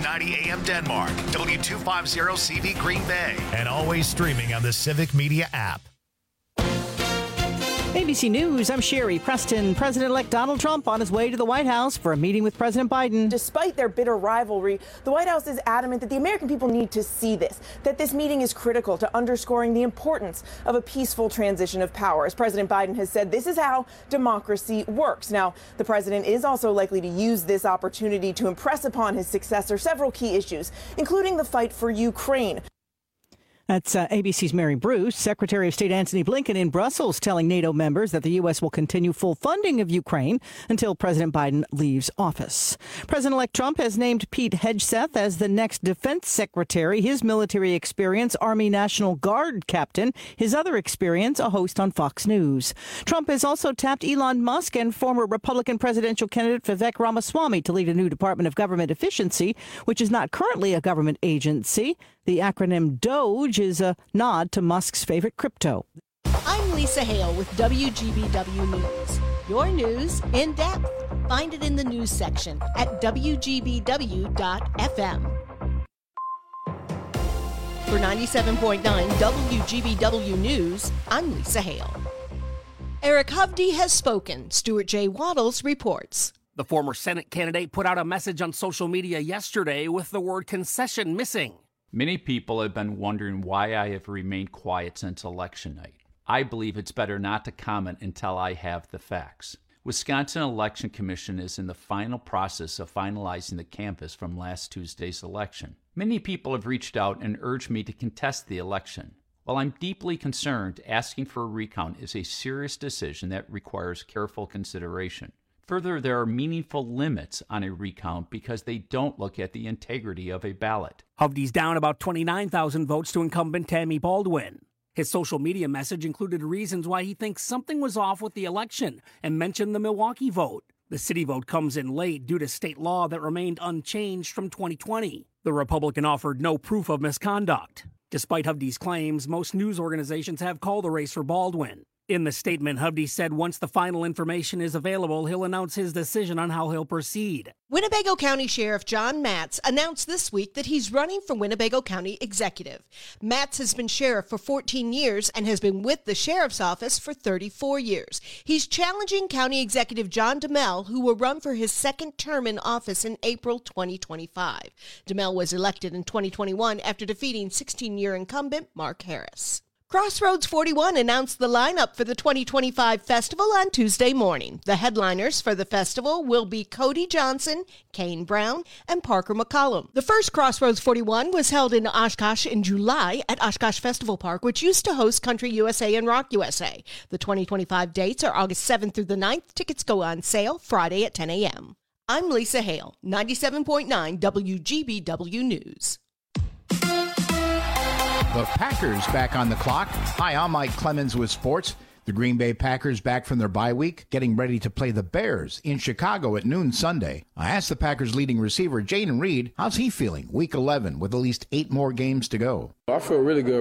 1490 AM Denmark, W250CV Green Bay, and always streaming on the Civic Media app. ABC News, I'm Sherry Preston. President-elect Donald Trump on his way to the White House for a meeting with President Biden. Despite their bitter rivalry, the White House is adamant that the American people need to see this, that this meeting is critical to underscoring the importance of a peaceful transition of power. As President Biden has said, this is how democracy works. Now, the president is also likely to use this opportunity to impress upon his successor several key issues, including the fight for Ukraine. That's ABC's Mary Bruce. Secretary of State Antony Blinken in Brussels telling NATO members that the U.S. will continue full funding of Ukraine until President Biden leaves office. President-elect Trump has named Pete Hegseth as the next defense secretary. His military experience, Army National Guard captain. His other experience, a host on Fox News. Trump has also tapped Elon Musk and former Republican presidential candidate Vivek Ramaswamy to lead a new Department of Government Efficiency, which is not currently a government agency. The acronym DOGE is a nod to Musk's favorite crypto. I'm Lisa Hale with WGBW News. Your news in depth. Find it in the news section at WGBW.FM. For 97.9 WGBW News, I'm Lisa Hale. Eric Hovde has spoken. Stuart J. Waddles reports. The former Senate candidate put out a message on social media yesterday with the word concession missing. Many people have been wondering why I have remained quiet since election night. I believe it's better not to comment until I have the facts. Wisconsin Election Commission is in the final process of finalizing the canvass from last Tuesday's election. Many people have reached out and urged me to contest the election. While I'm deeply concerned, asking for a recount is a serious decision that requires careful consideration. Further, there are meaningful limits on a recount because they don't look at the integrity of a ballot. Hovde's down about 29,000 votes to incumbent Tammy Baldwin. His social media message included reasons why he thinks something was off with the election and mentioned the Milwaukee vote. The city vote comes in late due to state law that remained unchanged from 2020. The Republican offered no proof of misconduct. Despite Hovde's claims, most news organizations have called the race for Baldwin. In the statement, Hovde said once the final information is available, he'll announce his decision on how he'll proceed. Winnebago County Sheriff John Matz announced this week that he's running for Winnebago County Executive. Matz has been sheriff for 14 years and has been with the sheriff's office for 34 years. He's challenging County Executive John DeMel, who will run for his second term in office in April 2025. DeMel was elected in 2021 after defeating 16-year incumbent Mark Harris. Crossroads 41 announced the lineup for the 2025 festival on Tuesday morning. The headliners for the festival will be Cody Johnson, Kane Brown, and Parker McCollum. The first Crossroads 41 was held in Oshkosh in July at Oshkosh Festival Park, which used to host Country USA and Rock USA. The 2025 dates are August 7th through the 9th. Tickets go on sale Friday at 10 a.m. I'm Lisa Hale, 97.9 WGBW News. The Packers back on the clock. Hi, I'm Mike Clemens with sports. The Green Bay Packers back from their bye week, getting ready to play the Bears in Chicago at noon Sunday. I asked the Packers leading receiver, Jayden Reed, how's he feeling week 11 with at least 8 more games to go? I feel really good.